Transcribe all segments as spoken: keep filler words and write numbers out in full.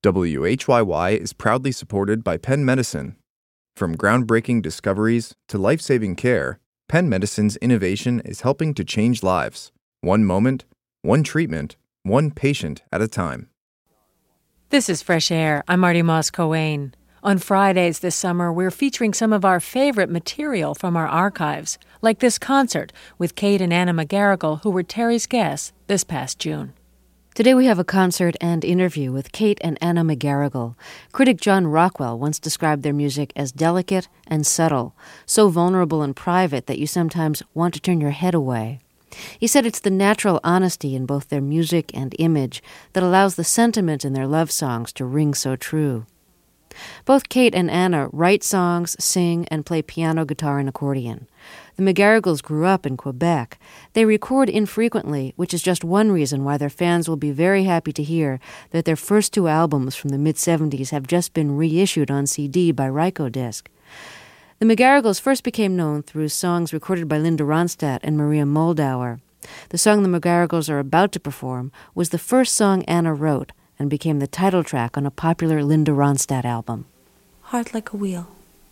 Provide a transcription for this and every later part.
W H Y Y is proudly supported by Penn Medicine. From groundbreaking discoveries to life-saving care, Penn Medicine's innovation is helping to change lives, one moment, one treatment, one patient at a time. This is Fresh Air. I'm Marty Moss-Coane. On Fridays this summer, we're featuring some of our favorite material from our archives, like this concert with Kate and Anna McGarrigle, who were Terry's guests this past June. Today we have a concert and interview with Kate and Anna McGarrigle. Critic John Rockwell once described their music as delicate and subtle, so vulnerable and private that you sometimes want to turn your head away. He said it's the natural honesty in both their music and image that allows the sentiment in their love songs to ring so true. Both Kate and Anna write songs, sing, and play piano, guitar, and accordion. The McGarrigles grew up in Quebec. They record infrequently, which is just one reason why their fans will be very happy to hear that their first two albums from the mid-seventies have just been reissued on C D by Rykodisc. The McGarrigles first became known through songs recorded by Linda Ronstadt and Maria Moldauer. The song the McGarrigles are about to perform was the first song Anna wrote and became the title track on a popular Linda Ronstadt album. Heart Like a Wheel.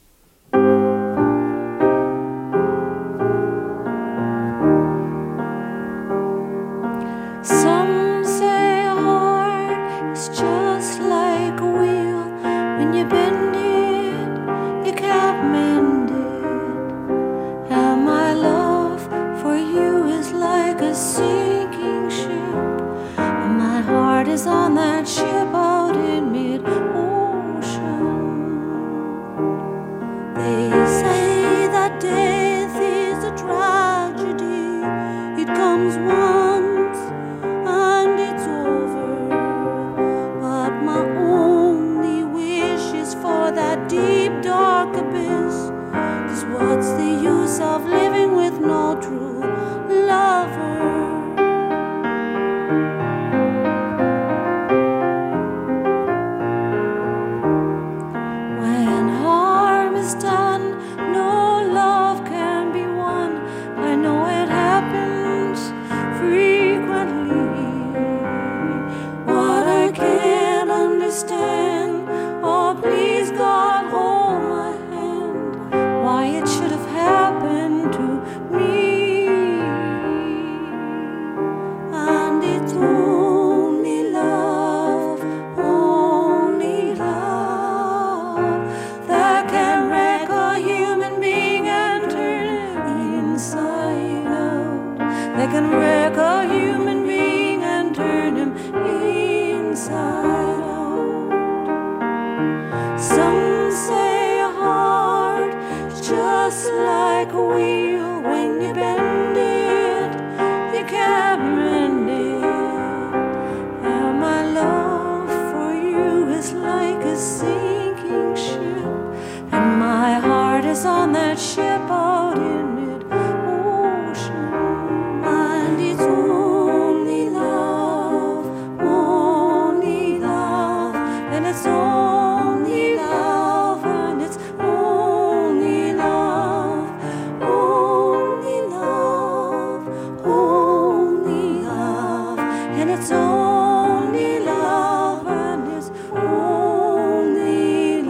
Some say a heart is just like a wheel. When you bend it, you can't mend it. And my love for you is like a sinking ship. And my heart is on that ship out in mid-ocean. They say that death is a tragedy. It comes once and it's over. But my only wish is for that deep dark abyss. 'Cause what's the use of living with no true lover? When harm is done, no love can be won. I know it happens frequently. What I can't understand, oh please God hold my hand, why it should have happened to me. And it's only love, only love that can wreck a human being and turn it inside out. That can wreck a human being and turn him inside out. Some say a heart is just like a wheel. When you bend it, you can't mend it. And my love for you is like a sinking ship. And my heart is on that ship out in mid-ocean. And it's only love, only love. And it's only love, and it's only love, only love, only love. And it's only love, and it's only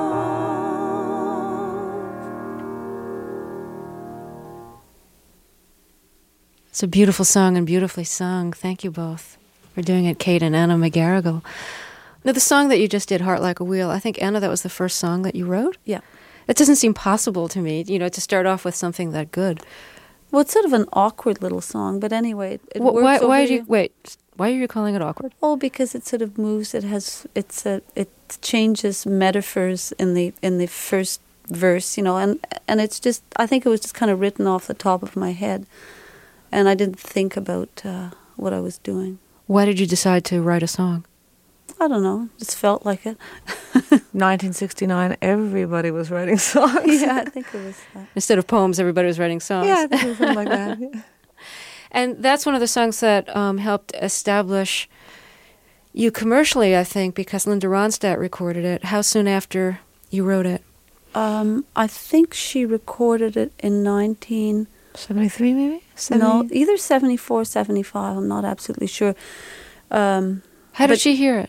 love. It's a beautiful song and beautifully sung. Thank you both for doing it, Kate and Anna McGarrigle. Now, the song that you just did, Heart Like a Wheel, I think, Anna, that was the first song that you wrote? Yeah. It doesn't seem possible to me, you know, to start off with something that good. Well, it's sort of an awkward little song, but anyway, it, it Wh- works why, over why do you. you, wait, why are you calling it awkward? Oh, because it sort of moves. It has. It's a. It changes metaphors in the in the first verse, you know, and and it's just. I think it was just kind of written off the top of my head, and I didn't think about uh, what I was doing. Why did you decide to write a song? I don't know. Just felt like it. nineteen sixty-nine, everybody was writing songs. Yeah, I think it was that. Instead of poems, everybody was writing songs. Yeah, I think it was something like that. Yeah. And that's one of the songs that um, helped establish you commercially, I think, because Linda Ronstadt recorded it. How soon after you wrote it? Um, I think she recorded it in nineteen seventy-three, maybe? seventy No, either seventy-four, seventy-five. I'm not absolutely sure. Um, How did but- she hear it?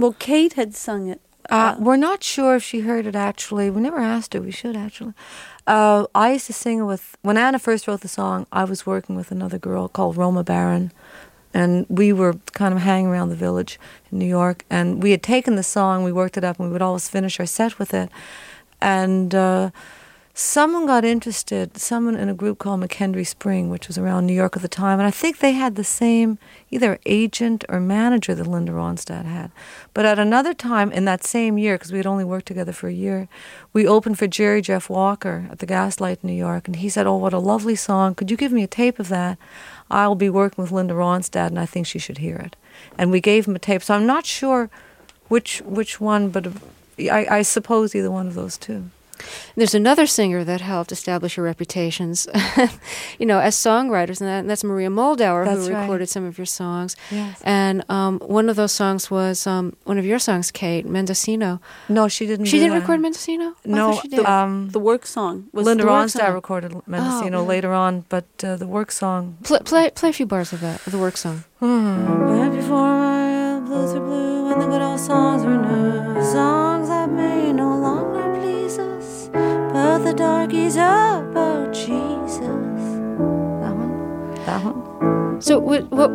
Well, Kate had sung it. Uh, Uh, we're not sure if she heard it actually. We never asked her. We should actually. Uh, I used to sing with, when Anna first wrote the song, I was working with another girl called Roma Barron. And we were kind of hanging around the village in New York. And we had taken the song, we worked it up, and we would always finish our set with it. And uh, someone got interested, someone in a group called McKendree Spring, which was around New York at the time. And I think they had the same either agent or manager that Linda Ronstadt had. But at another time in that same year, because we had only worked together for a year, we opened for Jerry Jeff Walker at the Gaslight in New York. And he said, oh, what a lovely song. Could you give me a tape of that? I'll be working with Linda Ronstadt, and I think she should hear it. And we gave him a tape. So I'm not sure which which one, but I, I suppose either one of those two. There's another singer that helped establish your reputations, you know, as songwriters, and, that, and that's Maria Moldauer, That's who right. recorded some of your songs. Yes. And um, one of those songs was um, one of your songs, Kate, Mendocino. No, she didn't She do didn't that. record Mendocino? I No, thought she did. um, the work song was Linda the work Ronstadt song. recorded Mendocino Oh. later on, but uh, the work song. play, play, play a few bars of that, of the work song. But before my blues are blue and the good old songs were new, songs that may no longer please us, but the darkies about Jesus. That one? That one? So what, what,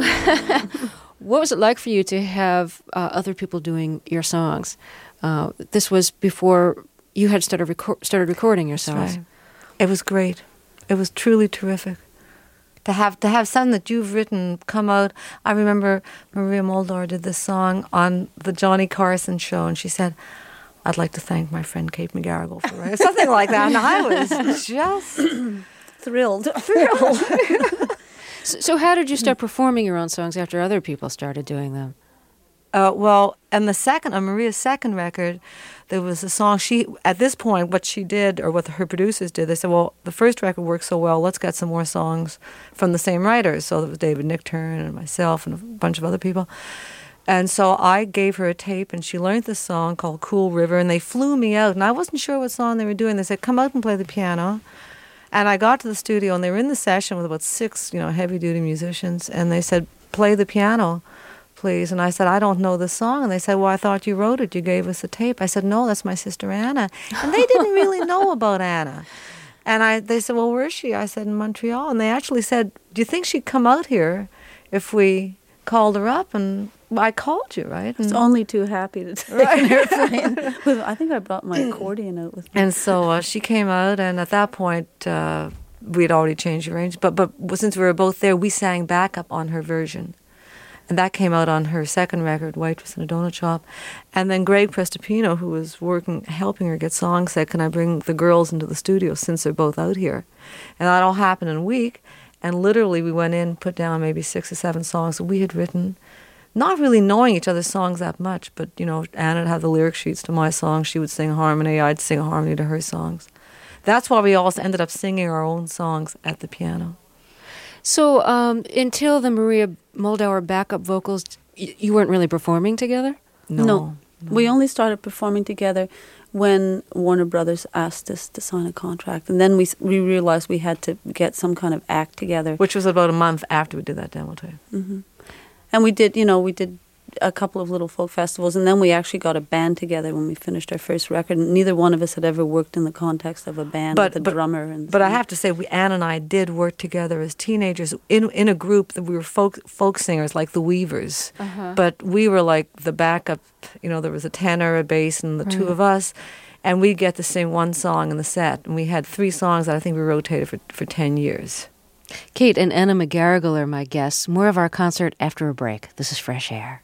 what was it like for you to have uh, other people doing your songs? Uh, this was before you had started, reco- started recording your songs. Right. It was great. It was truly terrific. To have to have something that you've written come out. I remember Maria Moldauer did this song on the Johnny Carson show, and she said, I'd like to thank my friend Kate McGarrigle for writing something like that. And I was just Thrilled. thrilled. So, so how did you start performing your own songs after other people started doing them? Uh, well, and the second, on Maria's second record, there was a song she, at this point, what she did, or what her producers did, they said, well, the first record worked so well, let's get some more songs from the same writers. So there was David Nichtern and myself and a bunch of other people. And so I gave her a tape, and she learned this song called Cool River, and they flew me out, and I wasn't sure what song they were doing. They said, come out and play the piano. And I got to the studio, and they were in the session with about six, you know, heavy-duty musicians, and they said, play the piano, please. And I said, I don't know this song. And they said, well, I thought you wrote it. You gave us a tape. I said, no, that's my sister Anna. And they didn't really know about Anna. And I, they said, well, where is she? I said, in Montreal. And they actually said, do you think she'd come out here if we called her up? And I called you, right? I was And, only too happy to take an airplane. With, I think I brought my accordion out with me. and so uh, she came out, and at that point, uh, we'd already changed the range. But, but since we were both there, we sang backup on her version. And that came out on her second record, Waitress in a Donut Shop. And then Greg Prestopino, who was working, helping her get songs, said, can I bring the girls into the studio since they're both out here? And that all happened in a week. And literally we went in, put down maybe six or seven songs that we had written, not really knowing each other's songs that much. But, you know, Anna would have the lyric sheets to my songs. She would sing harmony. I'd sing harmony to her songs. That's why we also ended up singing our own songs at the piano. So um, until the Maria Moldauer backup vocals, y- you weren't really performing together? No. No. We only started performing together when Warner Brothers asked us to sign a contract. And then we s- we realized we had to get some kind of act together. Which was about a month after we did that demo tape. hmm And we did, you know, we did a couple of little folk festivals, and then we actually got a band together when we finished our first record. And neither one of us had ever worked in the context of a band But- with a but- drummer. And But I have to say, we Ann and I did work together as teenagers in in a group that we were folk folk singers like the Weavers. Uh-huh. But we were like the backup. You know, there was a tenor, a bass, and the two of us, and we'd get to sing one song in the set. And we had three songs that I think we rotated for for ten years. Kate and Anna McGarrigle are my guests. More of our concert after a break. This is Fresh Air.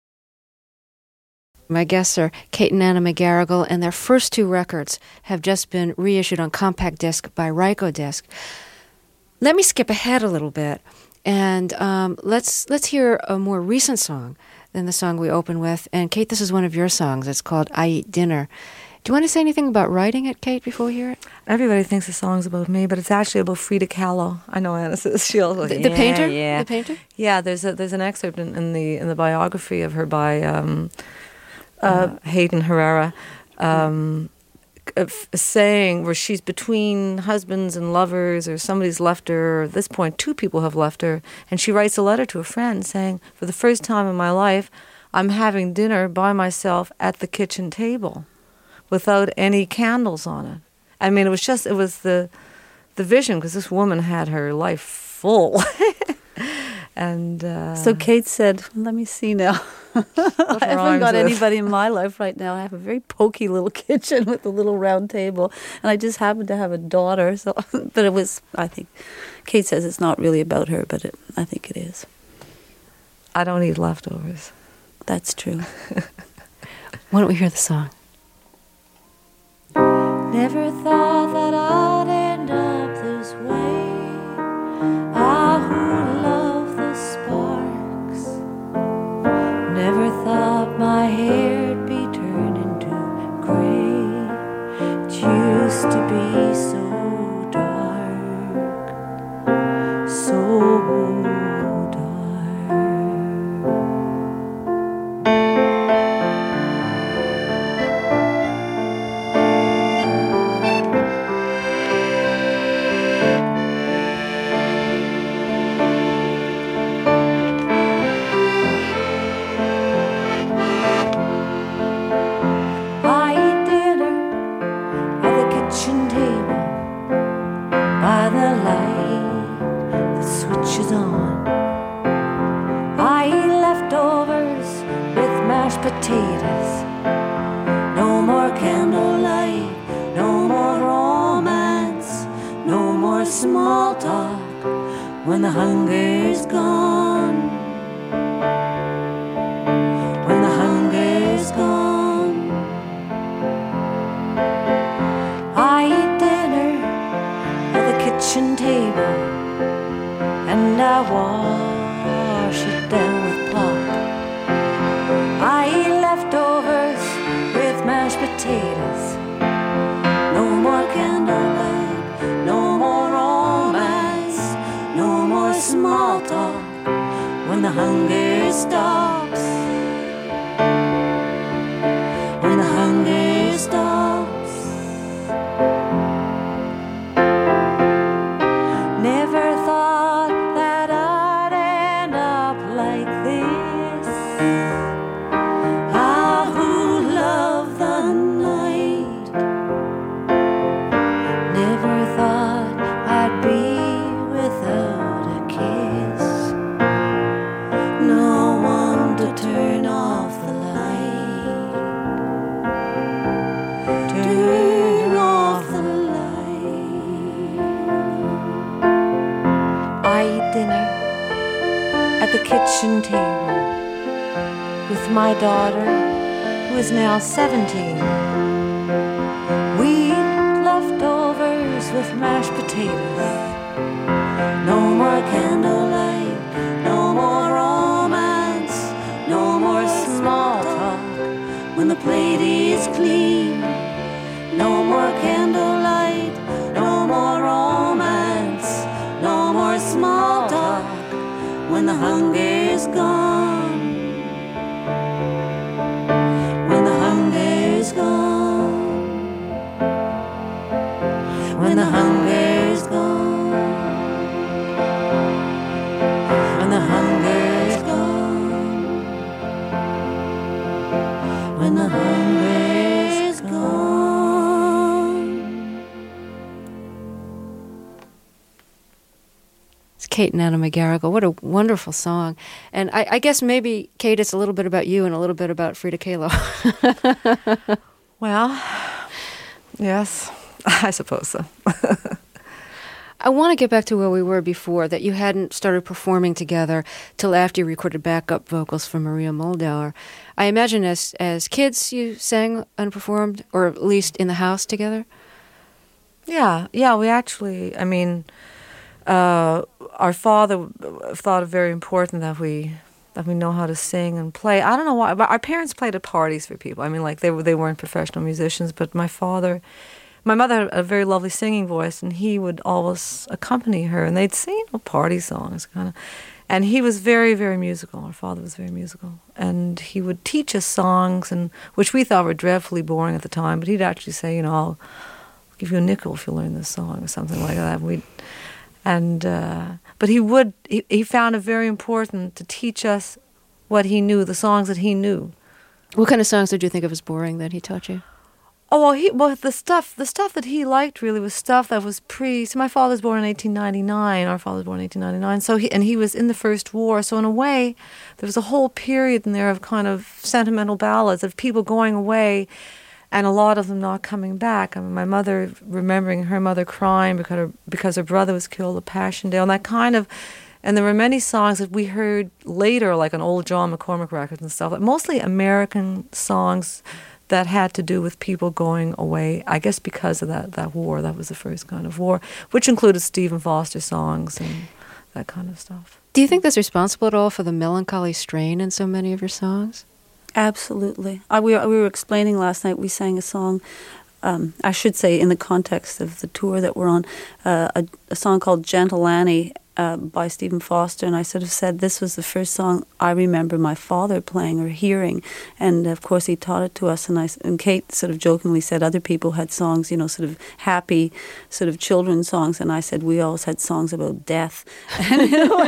My guests are Kate and Anna McGarrigle, and their first two records have just been reissued on compact disc by Rykodisc. Let me skip ahead a little bit, and um, let's let's hear a more recent song than the song we open with. And Kate, this is one of your songs. It's called I Eat Dinner. Do you want to say anything about writing it, Kate, before we hear it? Everybody thinks the song's about me, but it's actually about Frida Kahlo. I know Anna says she'll. The, the yeah, painter? Yeah, The painter? Yeah, there's a there's an excerpt in, in the in the biography of her by um, uh, Hayden Herrera, um, f- saying where she's between husbands and lovers, or somebody's left her. Or at this point, two people have left her, and she writes a letter to a friend saying, "For the first time in my life, I'm having dinner by myself at the kitchen table without any candles on it. I mean, it was just, it was the the vision, because this woman had her life full. And uh, so Kate said, let me see now. I haven't got with. anybody in my life right now. I have a very pokey little kitchen with a little round table, and I just happen to have a daughter. So, but it was, I think, Kate says it's not really about her, but it, I think it is. I don't eat leftovers. That's true. Why don't we hear the song? Never thought that I'd end up this way. I who love the sparks. Never thought my hair'd be turned into gray. It used to be so dark, so potatoes. No more candlelight, no more romance, no more small talk when the hunger's gone. When the hunger's gone, I eat dinner at the kitchen table and I wash it down with pop. I eat leftovers with mashed potatoes. No more candlelight, no more romance, no more small talk when the hunger stops. When the hunger stops. Never thought that I'd end up like this. Kitchen table with my daughter, who is now seventeen. We eat leftovers with mashed potatoes. No more candlelight, no more romance, no more small talk when the plate is clean. No more candlelight, no more romance, no more small talk when the hunger's gone. When the hunger's gone. When the hunger's gone. When the hunger's gone. When the hunger's gone. Kate and Anna McGarrigle. What a wonderful song. And I, I guess maybe, Kate, it's a little bit about you and a little bit about Frida Kahlo. Well, yes, I suppose so. I want to get back to where we were before, that you hadn't started performing together till after you recorded backup vocals for Maria Muldaur. I imagine as, as kids you sang and performed, or at least in the house together? Yeah, yeah, we actually, I mean... Uh, our father thought it very important that we that we know how to sing and play. I don't know why, but our parents played at parties for people. I mean, like they were they weren't professional musicians, but my father, my mother had a very lovely singing voice, and he would always accompany her, and they'd sing, you know, party songs, kind of. And he was very, very musical. Our father was very musical, and he would teach us songs, and which we thought were dreadfully boring at the time. But he'd actually say, you know, I'll give you a nickel if you learn this song or something like that. We. And uh, but he would he, he found it very important to teach us what he knew, the songs that he knew. What kind of songs did you think of as boring that he taught you? Oh well, he well the stuff the stuff that he liked really was stuff that was pre. So my father was born in eighteen ninety-nine. Our father was born in eighteen ninety-nine. So he and he was in the First War. So in a way, there was a whole period in there of kind of sentimental ballads of people going away, and a lot of them not coming back. I mean, my mother remembering her mother crying because her, because her brother was killed at Passchendaele, and that kind of. And there were many songs that we heard later, like on old John McCormack records and stuff, like mostly American songs that had to do with people going away, I guess because of that, that war. That was the first kind of war, which included Stephen Foster songs and that kind of stuff. Do you think that's responsible at all for the melancholy strain in so many of your songs? Absolutely. I, we, we were explaining last night, we sang a song, um, I should say in the context of the tour that we're on, uh, a, a song called Gentle Annie, Uh, by Stephen Foster, and I sort of said this was the first song I remember my father playing or hearing, and of course he taught it to us, and I and Kate sort of jokingly said other people had songs, you know, sort of happy sort of children's songs, and I said we always had songs about death. And, you know,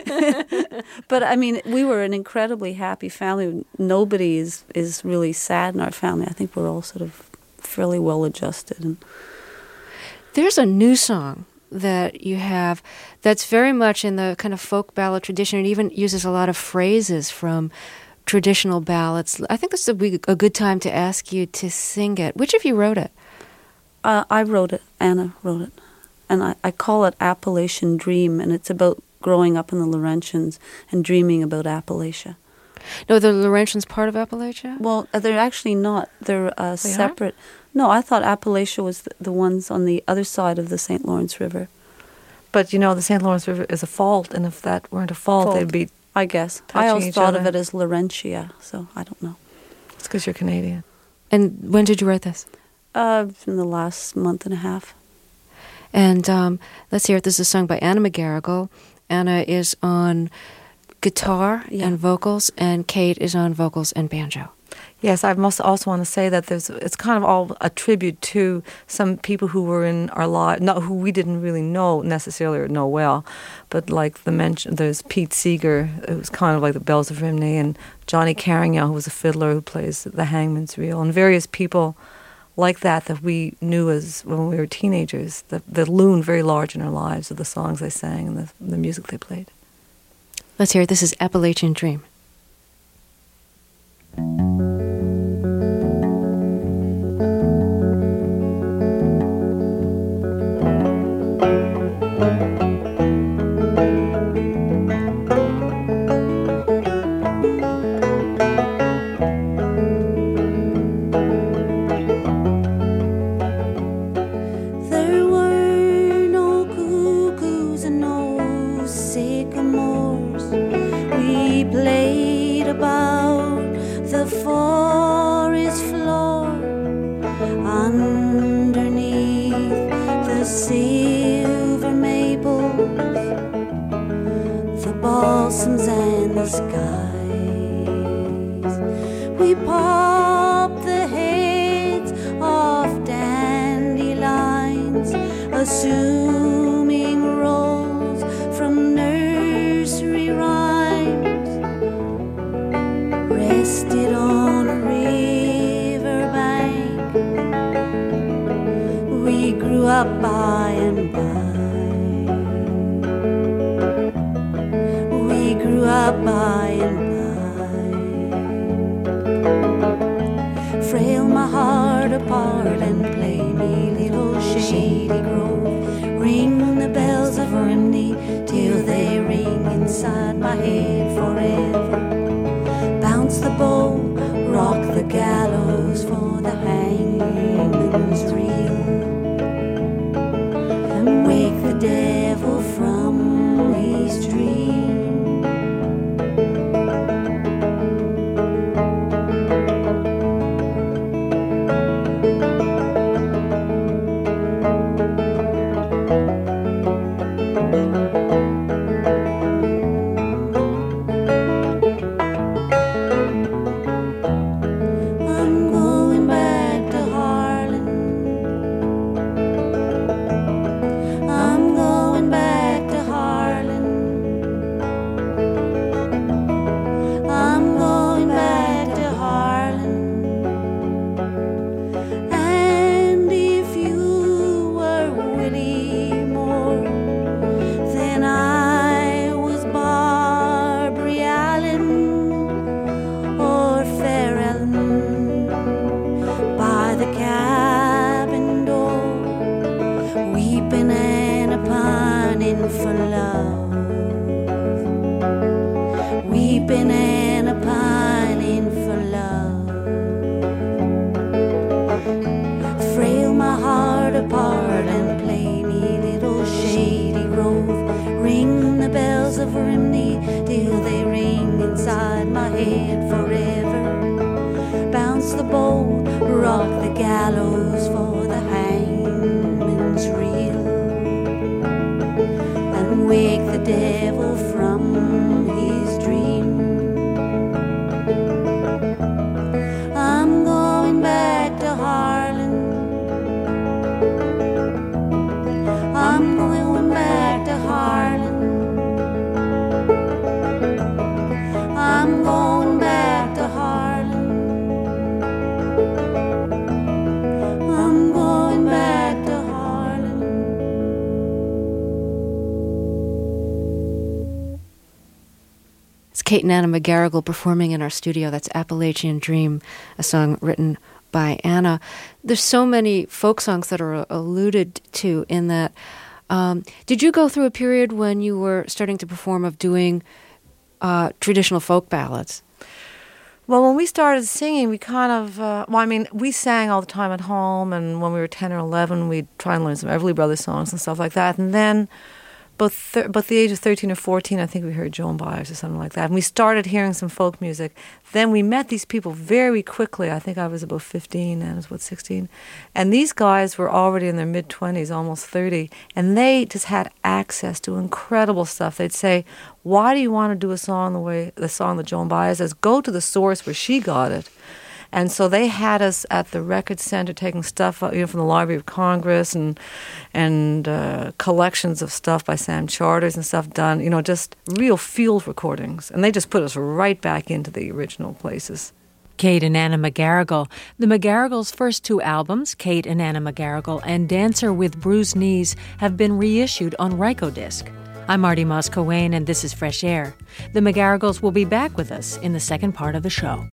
but I mean, we were an incredibly happy family. Nobody is, is really sad in our family. I think we're all sort of fairly well adjusted. And there's a new song that you have that's very much in the kind of folk ballad tradition. It even uses a lot of phrases from traditional ballads. I think this would be a good time to ask you to sing it. Which of you wrote it? Uh, I wrote it. Anna wrote it. And I, I call it Appalachian Dream, and it's about growing up in the Laurentians and dreaming about Appalachia. No, the Laurentians part of Appalachia? Well, they're actually not. They're uh, They separate. No, I thought Appalachia was the, the ones on the other side of the Saint Lawrence River. But you know, the Saint Lawrence River is a fault, and if that weren't a fault, Fault. they'd be. I guess. I touching always each thought of other. it as Laurentia, so I don't know. It's because you're Canadian. And when did you write this? Uh, in the last month and a half. And um, let's hear it. This is a song by Anna McGarrigle. Anna is on guitar Yeah. and vocals, and Kate is on vocals and banjo. Yes, I must also want to say that there's it's kind of all a tribute to some people who were in our lives, not who we didn't really know necessarily or know well, but like the mention, there's Pete Seeger, who's kind of like the Bells of Rimney, and Johnny Carignan, who was a fiddler who plays the hangman's reel, and various people like that that we knew as when we were teenagers, that, that loomed very large in our lives with the songs they sang and the, the music they played. Let's hear it. This is Appalachian Dream. There were no cuckoos and no sycamores. We played about the forest floor underneath the silver maples, the balsams and the skies. We popped the heads of dandelions, assuming roles from nursery rhymes, rested on a river bank. We grew up by and by. We grew up by and by. Frail my heart apart and play me little shady grove. Ring the bells of Rimney till they ring inside my head forever. Bounce the bow, rock the gallows for the hangman's reel, and wake the devil from his dream. apart and play me little shady grove. Ring the bells of Rimney till they ring inside my head forever. Bounce the bow, rock the gallows for the hangman's reel, and wake the devil from his dream. I'm going back to Harlan. I'm going back to Harlan. I'm going back to Harlan. I'm going back to Harlan. It's Kate and Anna McGarrigle performing in our studio. That's Appalachian Dream, a song written by Anna. There's so many folk songs that are alluded to in that. Um, did you go through a period when you were starting to perform of doing uh, traditional folk ballads? Well, when we started singing, we kind of, uh, well, I mean, we sang all the time at home, and when we were ten or eleven, we'd try and learn some Everly Brothers songs and stuff like that. And then, both thir- about the age of thirteen or fourteen, I think we heard Joan Baez or something like that. And we started hearing some folk music. Then we met these people very quickly. I think I was about fifteen, and I was about sixteen. And these guys were already in their mid-twenties, almost thirty, and they just had access to incredible stuff. They'd say, why do you want to do a song the way the song that Joan Baez does? Go to the source where she got it. And so they had us at the Record Center taking stuff you know, from the Library of Congress and and uh, collections of stuff by Sam Charters and stuff done, you know, just real field recordings. And they just put us right back into the original places. Kate and Anna McGarrigle. The McGarrigles' first two albums, Kate and Anna McGarrigle and Dancer with Bruised Knees, have been reissued on Rykodisc. I'm Marty Moss-Coane, and this is Fresh Air. The McGarrigles will be back with us in the second part of the show.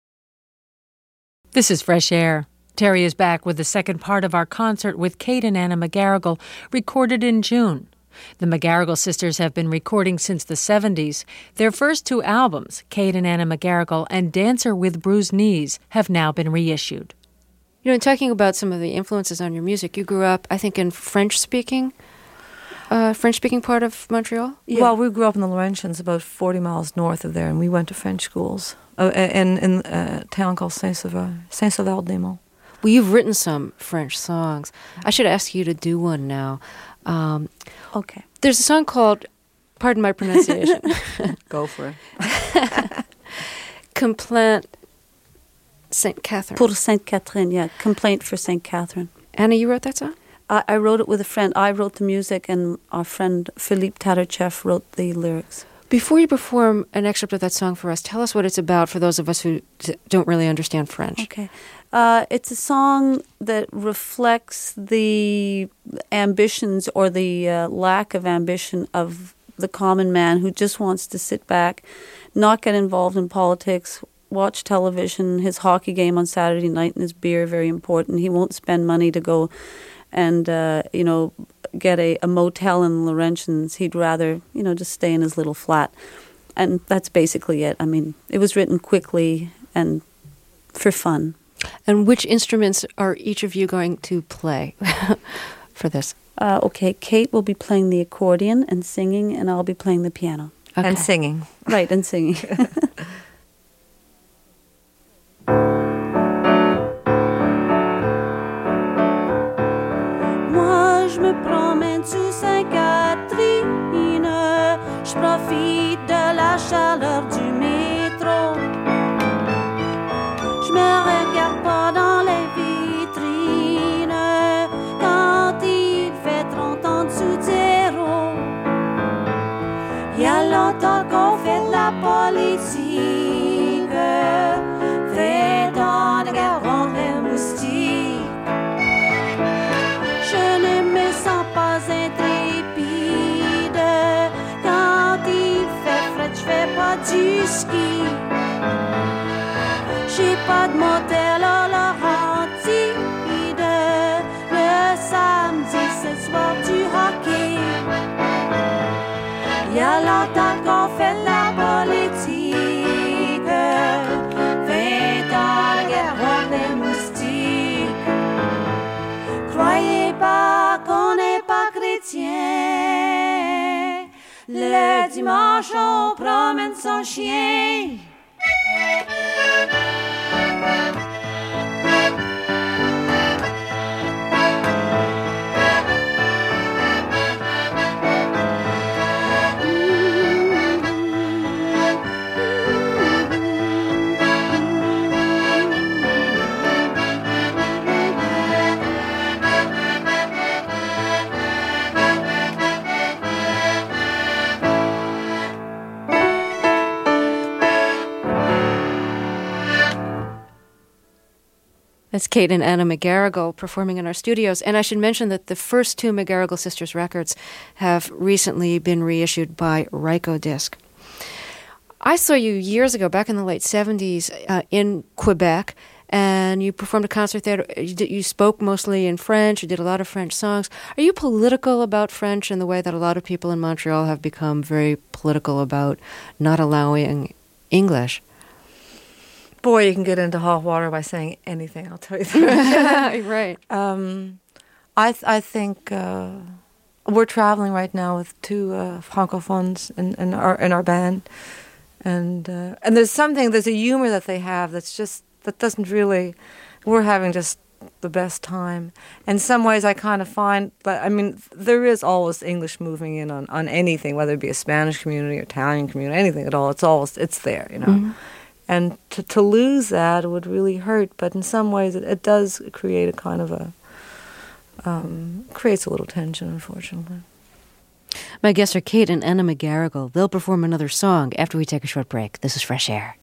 This is Fresh Air. Terry is back with the second part of our concert with Kate and Anna McGarrigle, recorded in June. The McGarrigle sisters have been recording since the seventies. Their first two albums, Kate and Anna McGarrigle and Dancer with Bruised Knees, have now been reissued. You know, in talking about some of the influences on your music, you grew up, I think, in French-speaking, uh, French-speaking part of Montreal? Yeah. Well, we grew up in the Laurentians, about forty miles north of there, and we went to French schools uh, in, in a town called Saint-Sauveur, Saint-Sauveur-des-Monts. Well, you've written some French songs. I should ask you to do one now. Um, okay. There's a song called, pardon my pronunciation. Go for it. Complaint Saint Catherine. Pour Saint Catherine, yeah. Complaint for Saint Catherine. Anna, you wrote that song? I, I wrote it with a friend. I wrote the music, and our friend Philippe Tatarchev wrote the lyrics. Before you perform an excerpt of that song for us, tell us what it's about for those of us who d- don't really understand French. Okay. Uh, it's a song that reflects the ambitions or the uh, lack of ambition of the common man who just wants to sit back, not get involved in politics, watch television, his hockey game on Saturday night and his beer, very important. He won't spend money to go and, uh, you know, get a, a motel in Laurentians. He'd rather, you know, just stay in his little flat. And that's basically it. I mean, it was written quickly and for fun. And which instruments are each of you going to play for this? Uh, okay, Kate will be playing the accordion and singing, and I'll be playing the piano. Okay. And singing. Right, and singing. Moi, je me promène sous Sainte-Catherine. Je profite de la chaleur du métro. Je me regarde pas dans les vitrines quand il fait trente ans dessous de zéro. Il y a longtemps qu'on fait de la politique, fait dans la guerre contre les moustiques. Je ne me sens pas intrépide quand il fait frais, je fais pas du ski. J'ai pas de motel à Laurentide. Le samedi, c'est le soir du hockey. Il y a longtemps qu'on fait de la politique. Vingt ans, la guerre contre les moustiques. Croyez pas Le dimanche, on promène son chien. That's Kate and Anna McGarrigle performing in our studios. And I should mention that the first two McGarrigle Sisters records have recently been reissued by Rykodisc. I saw you years ago, back in the late seventies, uh, in Quebec, and you performed a concert there. You, did, you spoke mostly in French. You did a lot of French songs. Are you political about French in the way that a lot of people in Montreal have become very political about not allowing English? Boy, you can get into hot water by saying anything, I'll tell you that. Right. Um, I th- I think uh, we're traveling right now with two uh, francophones in, in our in our band, and uh, and there's something, there's a humor that they have that's just, that doesn't really, we're having just the best time. In some ways, I kind of find, but I mean, there is always English moving in on, on anything, whether it be a Spanish community or Italian community, anything at all. It's always, it's there, you know. Mm-hmm. And to, to lose that would really hurt, but in some ways it, it does create a kind of a, um, creates a little tension, unfortunately. My guests are Kate and Anna McGarrigle. They'll perform another song after we take a short break. This is Fresh Air.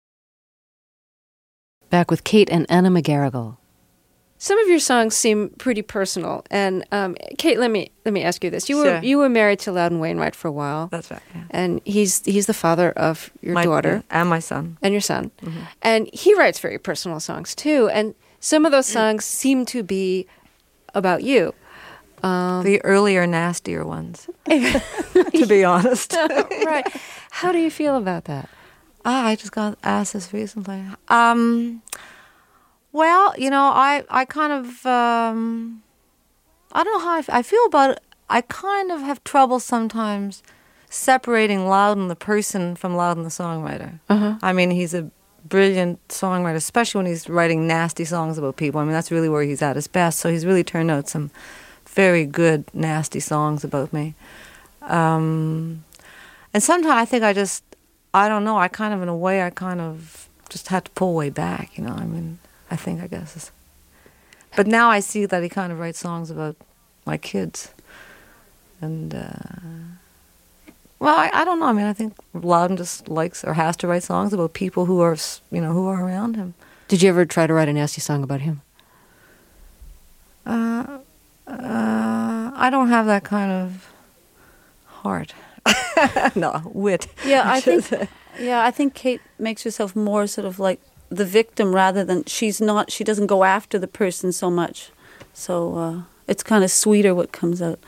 Back with Kate and Anna McGarrigle. Some of your songs seem pretty personal, and um, Kate, let me let me ask you this: you sure. were you were married to Loudon Wainwright for a while. That's right. Yeah. And he's he's the father of your my, daughter and my son, and your son, mm-hmm. and he writes very personal songs too. And some of those songs seem to be about you. Um, the earlier, nastier ones, to be honest. Right? How do you feel about that? Ah, I just got asked this recently. Um, Well, you know, I, I kind of, um, I don't know how I, f- I feel about it. I kind of have trouble sometimes separating Loudon the person from Loudon the songwriter. Uh-huh. I mean, he's a brilliant songwriter, especially when he's writing nasty songs about people. I mean, that's really where he's at his best. So he's really turned out some very good, nasty songs about me. Um, and sometimes I think I just, I don't know, I kind of, in a way, I kind of just had to pull way back, you know, I mean... I think, I guess. But now I see that he kind of writes songs about my kids. And, uh, well, I, I don't know. I mean, I think Loudon just likes or has to write songs about people who are, you know, who are around him. Did you ever try to write a nasty song about him? Uh, uh, I don't have that kind of heart. No, wit. Yeah, I, I think. Say. Yeah, I think Kate makes herself more sort of like the victim rather than she's not. She doesn't go after the person so much, so uh, it's kind of sweeter what comes out.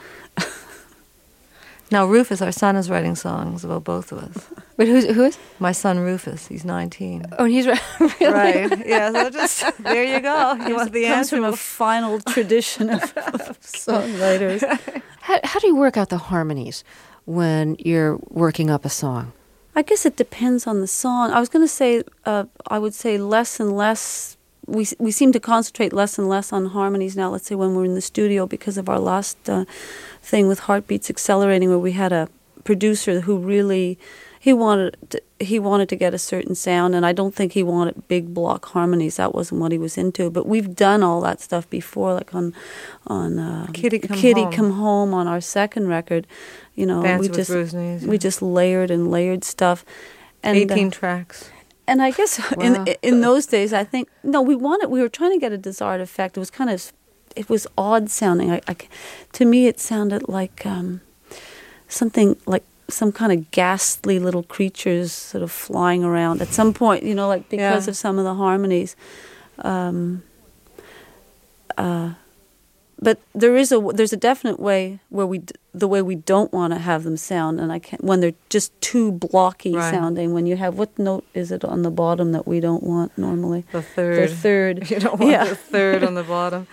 Now Rufus, our son, is writing songs about both of us. But who's who is my son Rufus? He's nineteen. Oh, and he's really right. Yeah. So just there you go. He wants the comes answer from a final tradition of, of songwriters. How, how do you work out the harmonies when you're working up a song? I guess it depends on the song. I was going to say, uh, I would say less and less. We we seem to concentrate less and less on harmonies now. Let's say when we're in the studio, because of our last uh, thing with Heartbeats Accelerating, where we had a producer who really he wanted to, he wanted to get a certain sound, and I don't think he wanted big block harmonies. That wasn't what he was into. But we've done all that stuff before, like on on uh, Kitty Come Kitty Home. Come Home on our second record. You know, Dance we with just Bruce Knees, yeah. we just layered and layered stuff. And, Eighteen uh, tracks. And I guess Wow. in in those days, I think no, we wanted we were trying to get a desired effect. It was kind of it was odd sounding. I, I to me, it sounded like um, something like some kind of ghastly little creatures sort of flying around at some point. You know, like because Yeah. of some of the harmonies. Um, uh, But there is a there's a definite way where we d- the way we don't want to have them sound, and I can't when they're just too blocky Right. sounding. When you have what note is it on the bottom that we don't want normally? The third. The third. You don't want Yeah. the third on the bottom.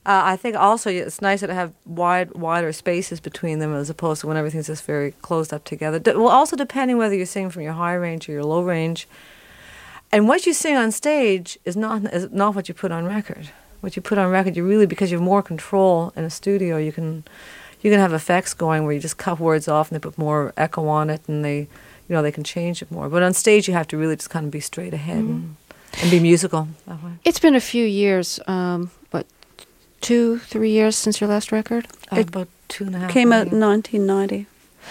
Uh, I think also it's nicer to have wide, wider spaces between them as opposed to when everything's just very closed up together. D- well, also depending whether you're singing from your high range or your low range. And what you sing on stage is not is not what you put on record. What you put on record, you really, because you have more control in a studio, you can you can have effects going where you just cut words off and they put more echo on it, and they, you know, they can change it more. But on stage, you have to really just kind of be straight ahead mm-hmm. and, and be musical that way. It's been a few years, um, what, two, three years since your last record? Uh, it about two and a half. Came out in nineteen ninety.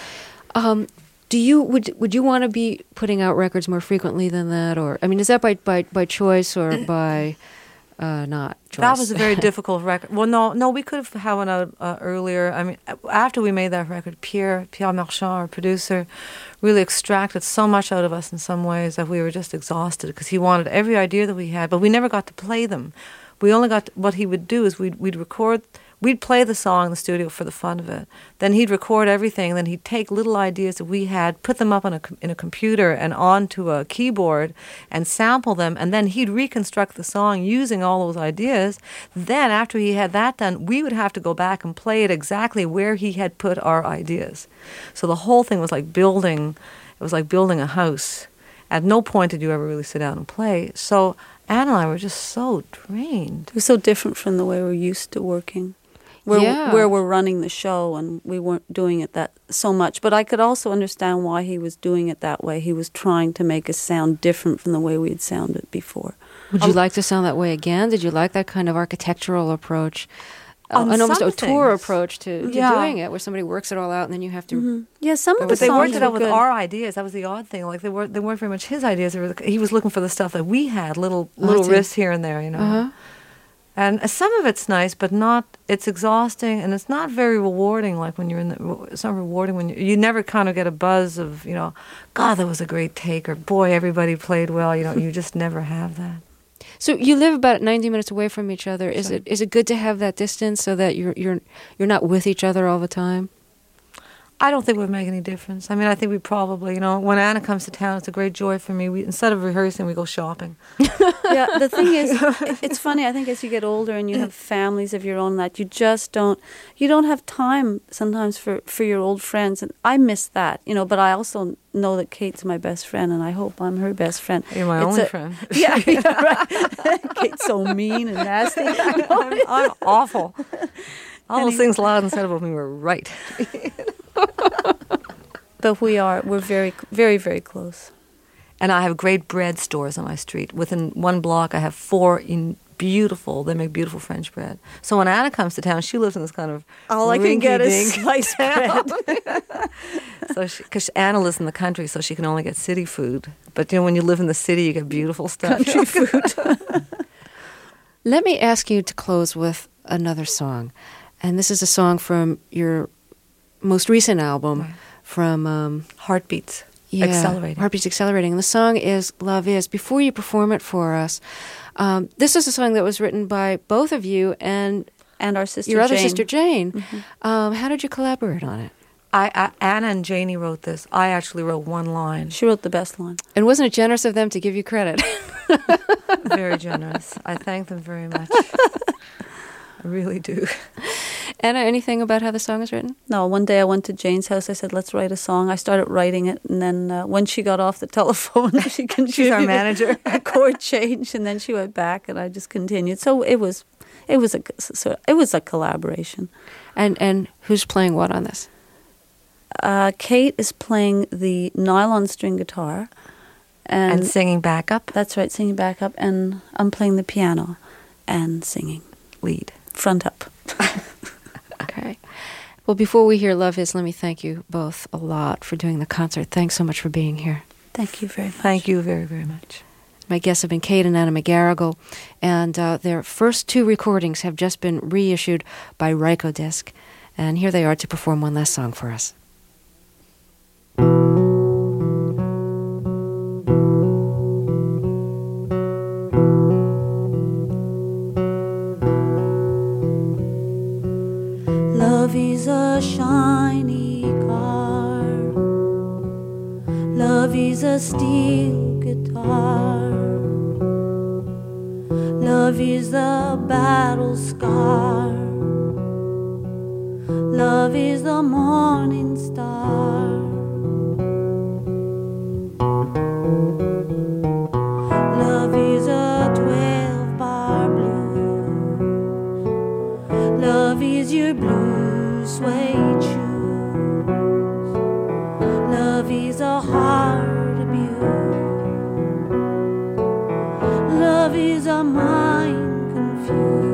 Um, do you would would you want to be putting out records more frequently than that, or I mean, is that by by, by choice or by uh, not choice? That was a very difficult record. Well, no, no, we could have had one out uh, earlier. I mean, after we made that record, Pierre Pierre Marchand, our producer, really extracted so much out of us in some ways that we were just exhausted because he wanted every idea that we had, but we never got to play them. We only got to, what he would do is we'd we'd record. We'd play the song in the studio for the fun of it. Then he'd record everything. Then he'd take little ideas that we had, put them up on a, in a computer and onto a keyboard and sample them. And then he'd reconstruct the song using all those ideas. Then after he had that done, we would have to go back and play it exactly where he had put our ideas. So the whole thing was like building, it was like building a house. At no point did you ever really sit down and play. So Anne and I were just so drained. It was so different from the way we're used to working. Where, yeah. where we're running the show and we weren't doing it that so much. But I could also understand why he was doing it that way. He was trying to make us sound different from the way we had sounded before. Would you um, like to sound that way again? Did you like that kind of architectural approach? Uh, an almost a tour approach to, to yeah. doing it, where somebody works it all out and then you have to... Mm-hmm. Yeah, some of the But they worked it out with good. our ideas. That was the odd thing. Like, they weren't, they weren't very much his ideas. They were, he was looking for the stuff that we had, little little oh, riffs here and there, you know. Uh-huh. And some of it's nice, but not, it's exhausting, and it's not very rewarding, like when you're in the, it's not rewarding when you, you never kind of get a buzz of, you know, God, that was a great take, or boy, everybody played well, you know, you just never have that. So you live about ninety minutes away from each other. Is Sorry. it is it good to have that distance so that you're you're you're not with each other all the time? I don't think it would make any difference. I mean, I think we probably, you know, when Anna comes to town, it's a great joy for me. We, instead of rehearsing, we go shopping. Yeah, the thing is, it's funny. I think as you get older and you have families of your own, that you just don't, you don't have time sometimes for, for your old friends. And I miss that, you know, but I also know that Kate's my best friend and I hope I'm her best friend. You're my it's only a, friend. Yeah, yeah, right. Kate's so mean and nasty. I'm, I'm awful. All those things loud and said about me were right. But we are, we're very, very, very close. And I have great bread stores on my street. Within one block, I have four in beautiful, they make beautiful French bread. So when Anna comes to town, she lives in this kind of all I can get is sliced bread. So because Anna lives in the country, so she can only get city food. But you know, when you live in the city, you get beautiful stuff. Country food. Let me ask you to close with another song. And this is a song from your most recent album, right. from um, Heartbeats. Yeah, Accelerating. Heartbeats Accelerating. And the song is Love Is. Before you perform it for us, um, this is a song that was written by both of you and and our sister your other Jane. sister Jane. Mm-hmm. Um, how did you collaborate on it? I, I, Anna and Janie wrote this. I actually wrote one line. She wrote the best line. And wasn't it generous of them to give you credit? Very generous. I thank them very much. I really do. Anna, anything about how the song is written? No, one day I went to Jane's house. I said, let's write a song. I started writing it. And then uh, when she got off the telephone, she contributed. She's our manager. A chord change. And then she went back and I just continued. So it was it was a, so it was a collaboration. And, and who's playing what on this? Uh, Kate is playing the nylon string guitar. And, and singing backup. That's right, singing backup. And I'm playing the piano and singing. Lead. Front up. Okay. Well, before we hear Love Is, let me thank you both a lot for doing the concert. Thanks so much for being here. Thank you very much. Thank you very, very much. My guests have been Kate and Anna McGarrigle, and uh, their first two recordings have just been reissued by Rykodisc. And here they are to perform one last song for us. Love is a shiny car. Love is a steel guitar. Love Love is the battle scar. Love is the morning star. Love is a twelve bar blues. Love is your blue suede shoes. Love is a heart abuse. Love is a mind confused.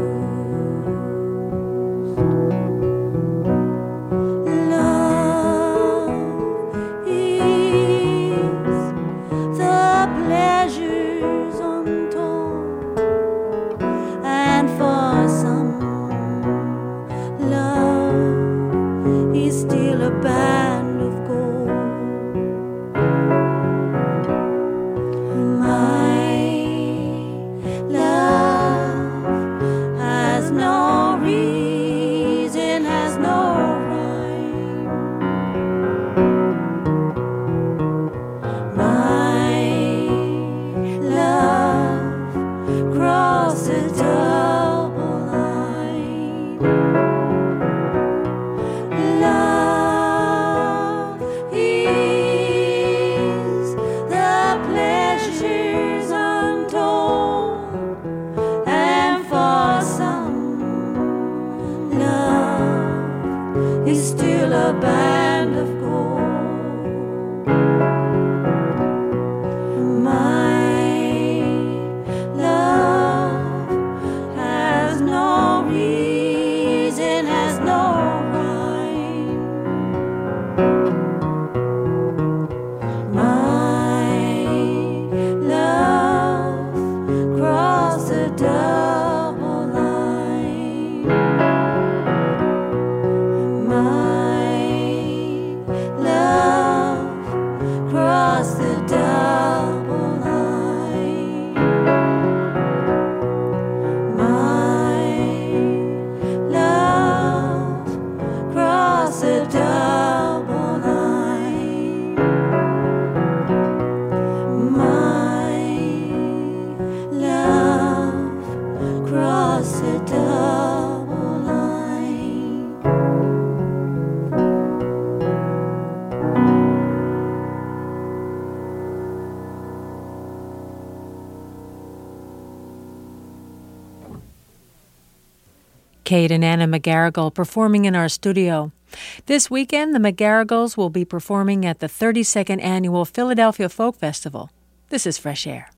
Kate and Anna McGarrigle performing in our studio. This weekend, the McGarrigles will be performing at the thirty-second Annual Philadelphia Folk Festival. This is Fresh Air.